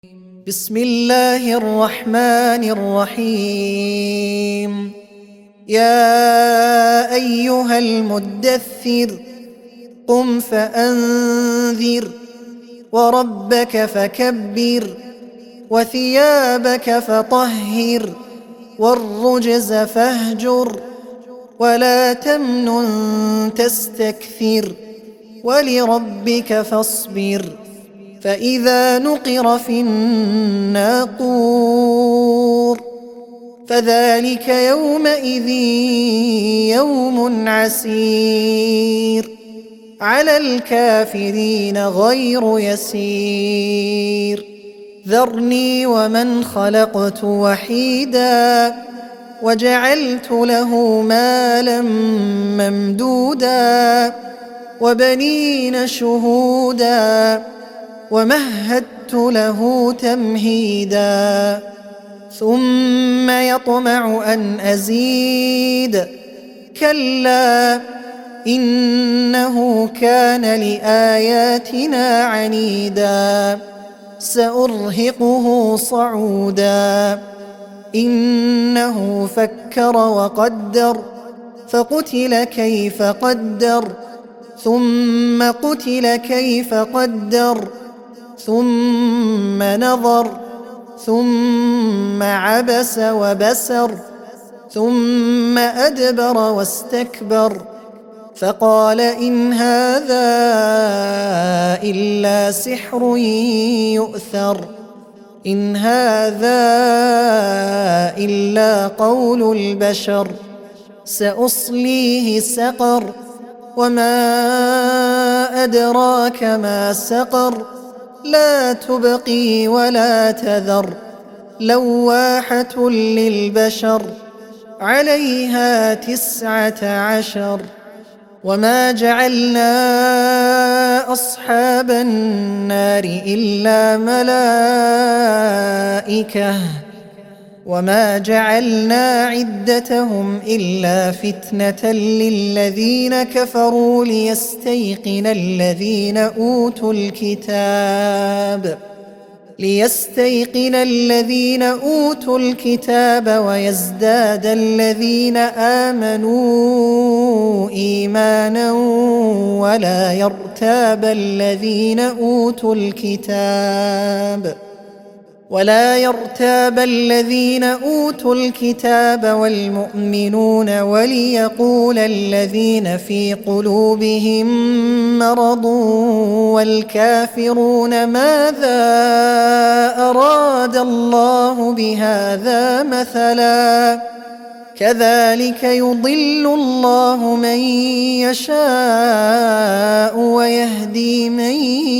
بسم الله الرحمن الرحيم. يا أيها المدثر قم فأنذر وربك فكبر وثيابك فطهر والرجز فاهجر ولا تمنن تستكثر ولربك فاصبر فإذا نقر في الناقور فذلك يومئذ يوم عسير على الكافرين غير يسير. ذرني ومن خلقت وحيدا وجعلت له مالا ممدودا وبنين شهودا ومهدت له تمهيدا ثم يطمع أن أزيد كلا إنه كان لآياتنا عنيدا سأرهقه صعودا إنه فكر وقدر فقتل كيف قدر ثم قتل كيف قدر ثم نظر ثم عبس وبسر ثم أدبر واستكبر فقال إن هذا إلا سحر يؤثر إن هذا إلا قول البشر سأصليه سقر وما أدراك ما سقر لا تبقي ولا تذر لواحة للبشر عليها 19. وما جعلنا أصحاب النار إلا ملائكة وما جعلنا عدتهم إلا فتنة للذين كفروا ليستيقن الذين أوتوا الكتاب ويزداد الذين آمنوا إيمانا ولا يرتاب الذين أوتوا الكتاب والمؤمنون وليقول الذين في قلوبهم مرض والكافرون ماذا أراد الله بهذا مثلا كذلك يضل الله من يشاء ويهدي من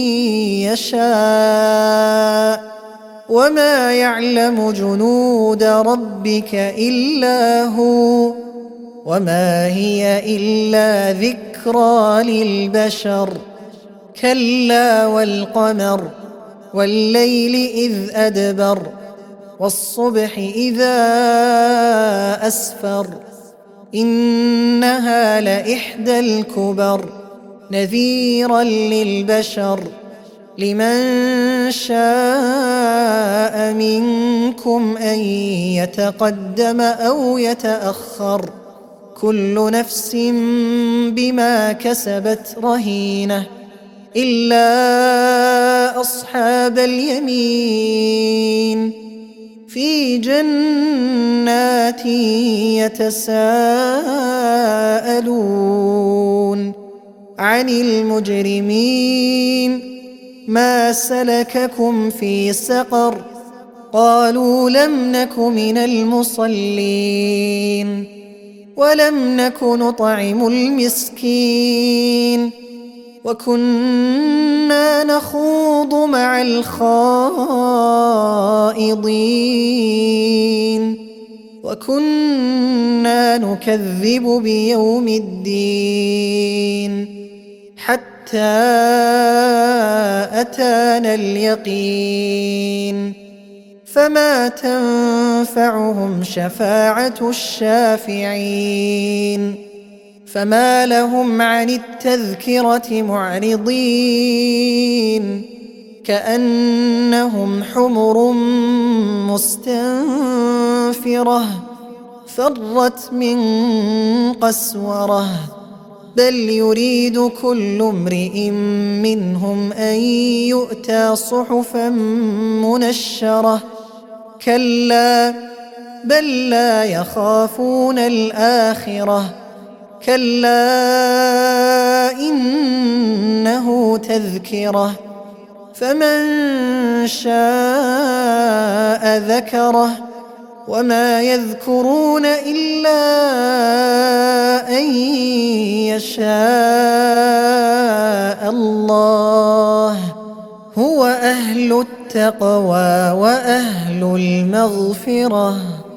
يشاء وما يعلم جنود ربك إلا هو وما هي إلا ذكرى للبشر. كلا والقمر والليل إذ أدبر والصبح إذا أسفر إنها لإحدى الكبر نذيرا للبشر لمن شاء منكم أن يتقدم أو يتأخر كل نفس بما كسبت رهينة إلا أصحاب اليمين في جنات يتساءلون عن المجرمين ما سلككم في سقر قالوا لم نك من المصلين ولم نك نطعم المسكين وكنا نخوض مع الخائضين وكنا نكذب بيوم الدين حتى أتانا اليقين فما تنفعهم شفاعة الشافعين فما لهم عن التذكرة معرضين كأنهم حمر مستنفرة فرت من قسورة بل يريد كل امرئ منهم أن يؤتى صحفا منشرة كلا بل لا يخافون الآخرة كلا إنه تذكرة فمن شاء ذكره وما يذكرون إلا أن يشاء الله هو أهل التقوى وأهل المغفرة.